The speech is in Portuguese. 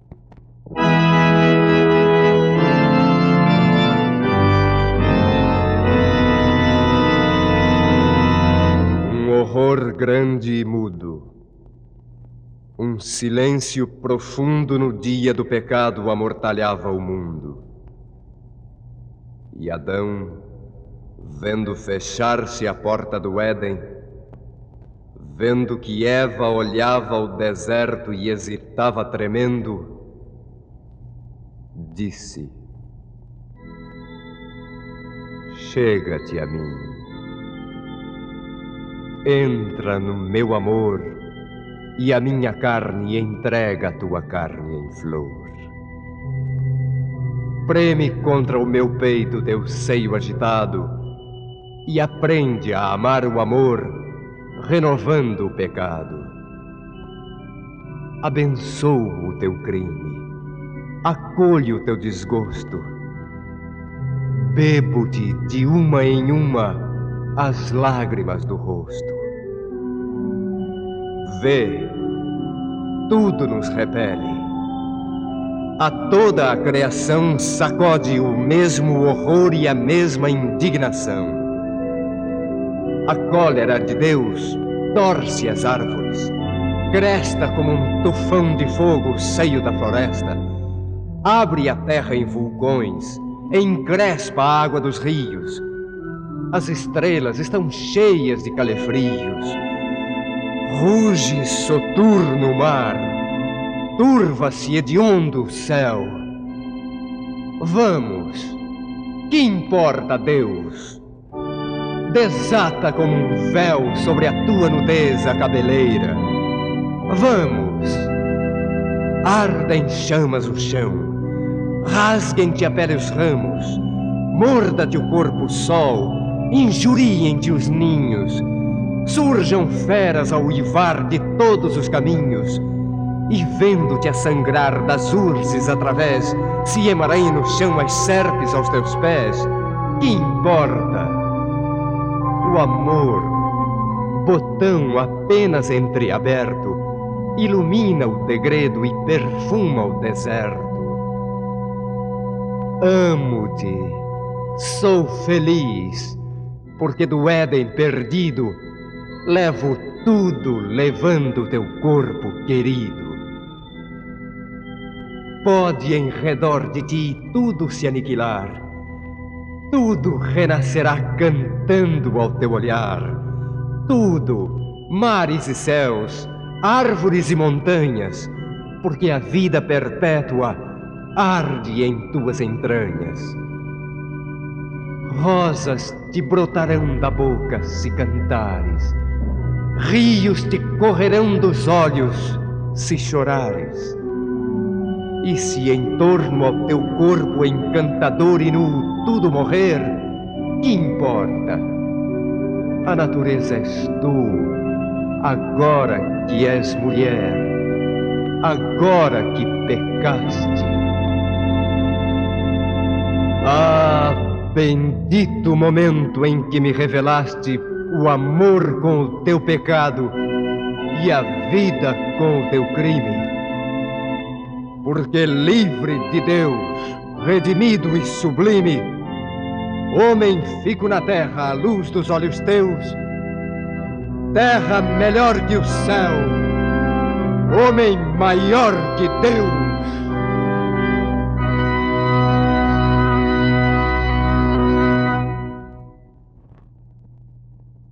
Um horror grande e mudo. Um silêncio profundo no dia do pecado amortalhava o mundo. E Adão, vendo fechar-se a porta do Éden, vendo que Eva olhava ao deserto e hesitava tremendo, disse: chega-te a mim. Entra no meu amor e a minha carne entrega a tua carne em flor. Preme contra o meu peito teu seio agitado e aprende a amar o amor, renovando o pecado. Abençoo o teu crime, acolhe o teu desgosto. Bebo-te de uma em uma as lágrimas do rosto. Vê, tudo nos repele. A toda a criação sacode o mesmo horror e a mesma indignação. A cólera de Deus torce as árvores, cresta como um tufão de fogo seio da floresta, abre a terra em vulcões, encrespa a água dos rios. As estrelas estão cheias de calefrios. Ruge soturno o mar, turva-se hediondo o céu. Vamos, que importa Deus? Desata como um véu sobre a tua nudez a cabeleira. Vamos, arda em chamas o chão, rasguem-te a pele os ramos, morda-te o corpo o sol, injuriem-te os ninhos, surjam feras ao uivar de todos os caminhos, e vendo-te a sangrar das urzes através, se emarem no chão as serpes aos teus pés, que importa? O amor, botão apenas entreaberto, ilumina o degredo e perfuma o deserto. Amo-te, sou feliz, porque do Éden perdido levo tudo, levando teu corpo querido. Pode em redor de ti tudo se aniquilar, tudo renascerá cantando ao teu olhar. Tudo, mares e céus, árvores e montanhas, porque a vida perpétua arde em tuas entranhas. Rosas te brotarão da boca se cantares, rios te correrão dos olhos se chorares. E se em torno ao teu corpo encantador e nu tudo morrer, que importa? A natureza és tu, agora que és mulher, agora que pecaste. Ah, bendito momento em que me revelaste o amor com o teu pecado e a vida com o teu crime. Porque livre de Deus, redimido e sublime, homem fico na terra à luz dos olhos teus, terra melhor que o céu, homem maior que Deus.